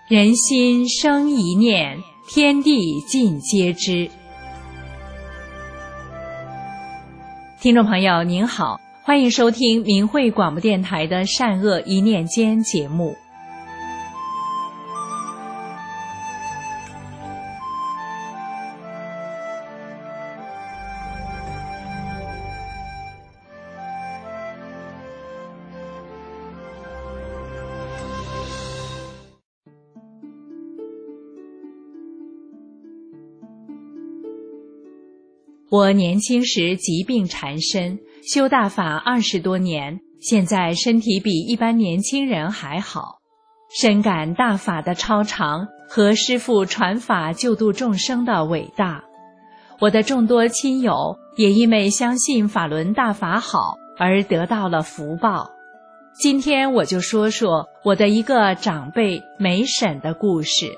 人心生一念，天地尽皆知。听众朋友您好，欢迎收听明慧广播电台的善恶一念间节目。我年轻时疾病缠身，修大法20多年，现在身体比一般年轻人还好，深感大法的超常和师父传法救度众生的伟大。我的众多亲友也因为相信法轮大法好而得到了福报。今天我就说说我的一个长辈梅婶的故事。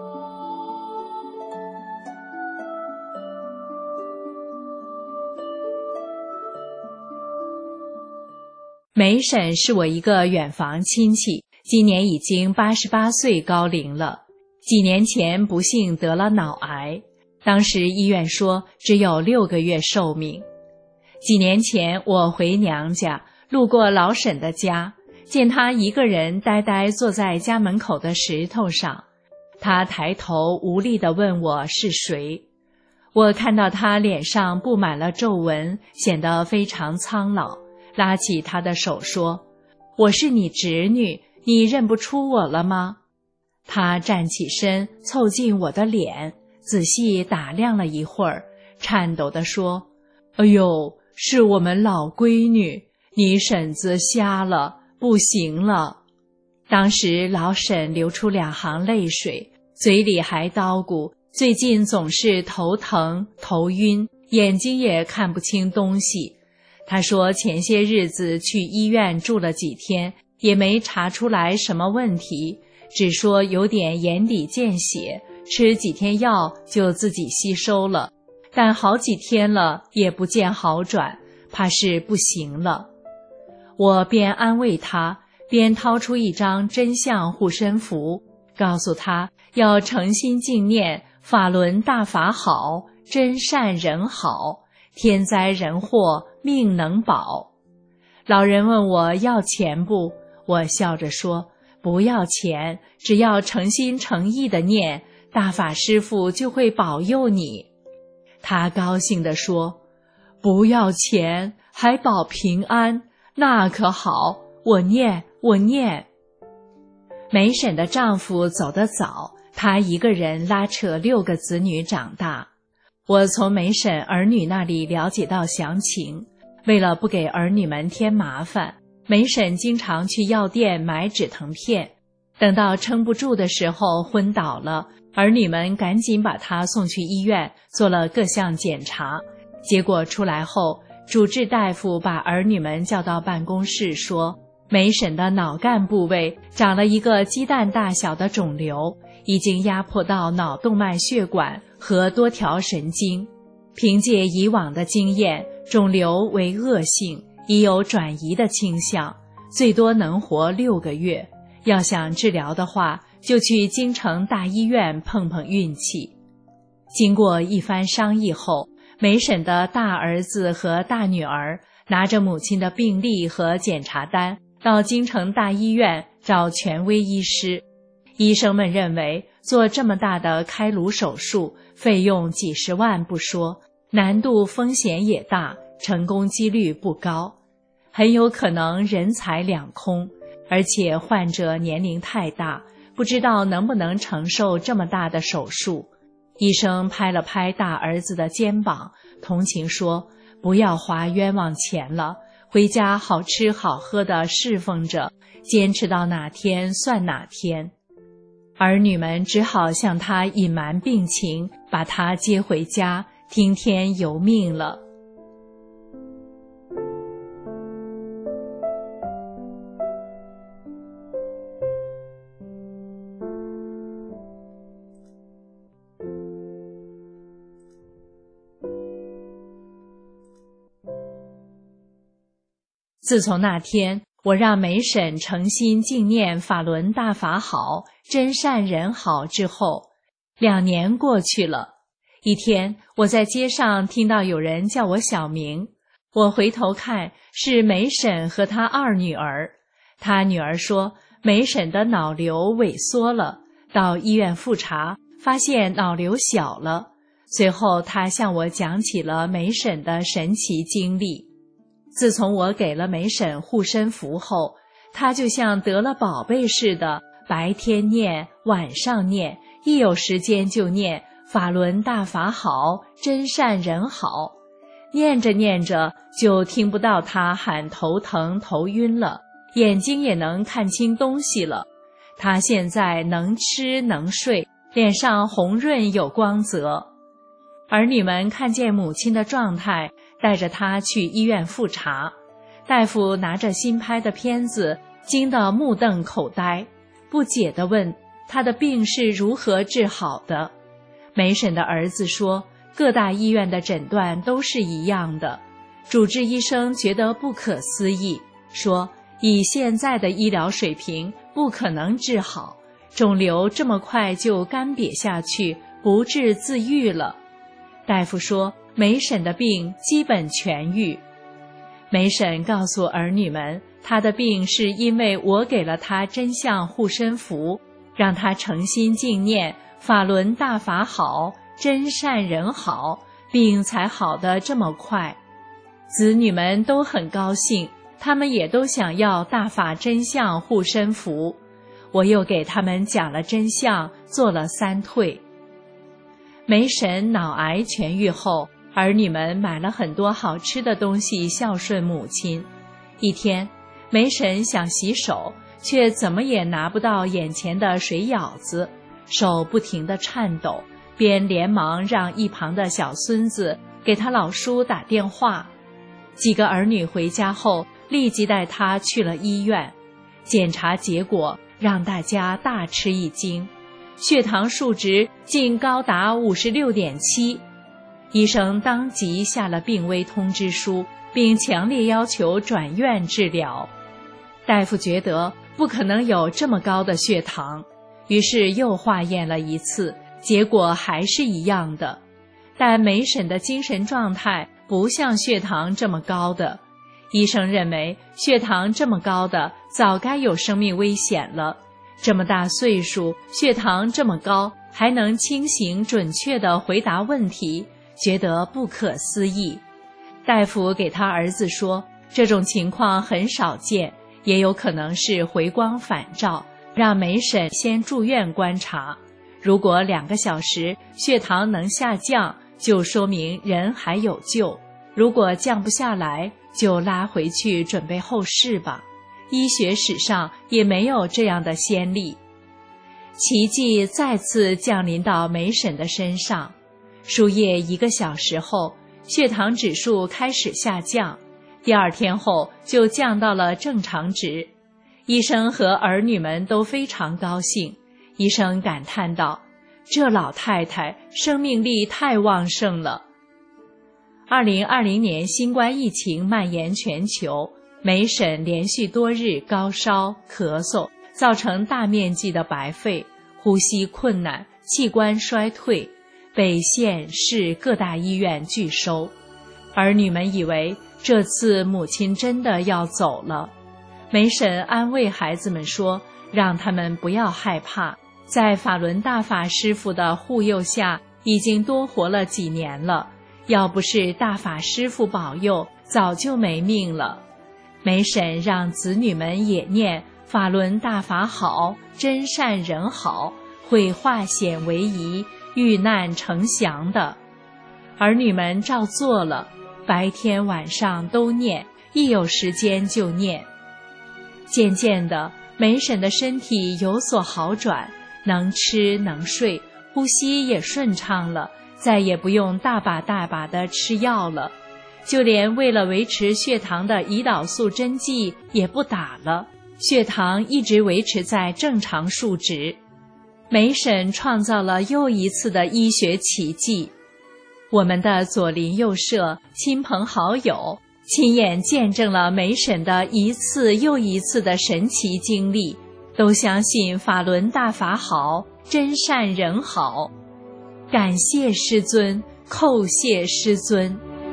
梅婶是我一个远房亲戚，今年已经88岁高龄了。几年前不幸得了脑癌，当时医院说只有6个月寿命。几年前我回娘家，路过老婶的家，见她一个人呆呆坐在家门口的石头上。她抬头无力地问我是谁。我看到她脸上布满了皱纹，显得非常苍老，拉起她的手说：“我是你侄女，你认不出我了吗？”她站起身，凑近我的脸，仔细打量了一会儿，颤抖地说：“哎呦，是我们老闺女，你婶子瞎了，不行了。”当时老婶流出2行泪水，嘴里还叨咕，最近总是头疼、头晕，眼睛也看不清东西。他说前些日子去医院住了几天，也没查出来什么问题，只说有点眼底见血，吃几天药就自己吸收了，但好几天了也不见好转，怕是不行了。我边安慰他，边掏出一张真相护身符，告诉他要诚心敬念法轮大法好，真善人好，天灾人祸命能保。老人问我要钱不，我笑着说不要钱，只要诚心诚意的念，大法师父就会保佑你。他高兴地说：“不要钱还保平安，那可好，我念。”梅婶的丈夫走得早，她一个人拉扯6个子女长大。我从梅婶儿女那里了解到详情，为了不给儿女们添麻烦，梅婶经常去药店买止疼片，等到撑不住的时候昏倒了，儿女们赶紧把她送去医院做了各项检查，结果出来后，主治大夫把儿女们叫到办公室说，梅婶的脑干部位长了一个鸡蛋大小的肿瘤，已经压迫到脑动脉血管和多条神经。凭借以往的经验，肿瘤为恶性，已有转移的倾向，最多能活6个月。要想治疗的话，就去京城大医院碰碰运气。经过一番商议后，梅婶的大儿子和大女儿拿着母亲的病历和检查单，到京城大医院找权威医师。医生们认为做这么大的开颅手术，费用几十万不说，难度风险也大，成功几率不高，很有可能人财两空，而且患者年龄太大，不知道能不能承受这么大的手术。医生拍了拍大儿子的肩膀，同情说：“不要花冤枉钱了，回家好吃好喝的侍奉着，坚持到哪天算哪天。”儿女们只好向他隐瞒病情，把他接回家，听天由命了。自从那天， 我让梅婶诚心敬念法轮大法好，真善人好之后，2年过去了。一天，我在街上听到有人叫我小名，我回头看，是梅婶和她2女儿。她女儿说，梅婶的脑瘤萎缩了，到医院复查，发现脑瘤小了。随后她向我讲起了梅婶的神奇经历。自从我给了梅婶护身符后，她就像得了宝贝似的，白天念，晚上念，一有时间就念法轮大法好，真善人好。念着念着就听不到她喊头疼头晕了，眼睛也能看清东西了。她现在能吃能睡，脸上红润有光泽。儿女们看见母亲的状态，带着她去医院复查。大夫拿着新拍的片子，惊得目瞪口呆，不解地问她的病是如何治好的。梅婶的儿子说，各大医院的诊断都是一样的。主治医生觉得不可思议，说以现在的医疗水平不可能治好，肿瘤这么快就干瘪下去，不治自愈了。大夫说梅婶的病基本痊愈。梅婶告诉儿女们，她的病是因为我给了她真相护身符，让她诚心敬念法轮大法好，真善人好，病才好得这么快。子女们都很高兴，他们也都想要大法真相护身符。我又给他们讲了真相，做了3退。梅婶脑癌痊愈后，儿女们买了很多好吃的东西孝顺母亲。一天，梅婶想洗手，却怎么也拿不到眼前的水舀子，手不停地颤抖，便连忙让一旁的小孙子给他老叔打电话。几个儿女回家后，立即带他去了医院。检查结果让大家大吃一惊，血糖数值竟高达56.7。医生当即下了病危通知书，并强烈要求转院治疗。大夫觉得不可能有这么高的血糖，于是又化验了一次，结果还是一样的。但梅婶的精神状态不像血糖这么高的，医生认为血糖这么高的早该有生命危险了。这么大岁数，血糖这么高，还能清醒准确地回答问题，觉得不可思议。大夫给他儿子说，这种情况很少见，也有可能是回光返照，让梅婶先住院观察。如果2个小时血糖能下降，就说明人还有救；如果降不下来，就拉回去准备后事吧。医学史上也没有这样的先例。奇迹再次降临到梅婶的身上。输液1个小时后，血糖指数开始下降，第2天后就降到了正常值。医生和儿女们都非常高兴。医生感叹道，这老太太生命力太旺盛了。2020年新冠疫情蔓延全球，梅婶连续多日高烧、咳嗽，造成大面积的白肺，呼吸困难，器官衰退，被县市各大医院拒收。儿女们以为这次母亲真的要走了。梅婶安慰孩子们说，让他们不要害怕，在法轮大法师父的护佑下，已经多活了几年了，要不是大法师父保佑，早就没命了。梅婶让子女们也念法轮大法好，真善人好，会化险为夷，遇难成祥的。儿女们照做了，白天晚上都念，一有时间就念。渐渐的，梅婶的身体有所好转，能吃能睡，呼吸也顺畅了，再也不用大把大把的吃药了，就连为了维持血糖的胰岛素针剂也不打了，血糖一直维持在正常数值。梅婶创造了又一次的医学奇迹。我们的左邻右舍、亲朋好友亲眼见证了梅婶的一次又一次的神奇经历，都相信法轮大法好，真善人好。感谢师尊，叩谢师尊。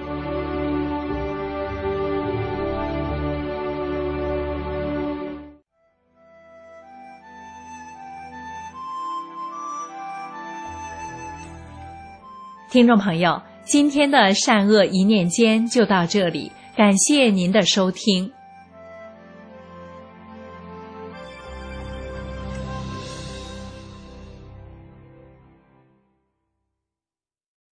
听众朋友，今天的善恶一念间就到这里，感谢您的收听。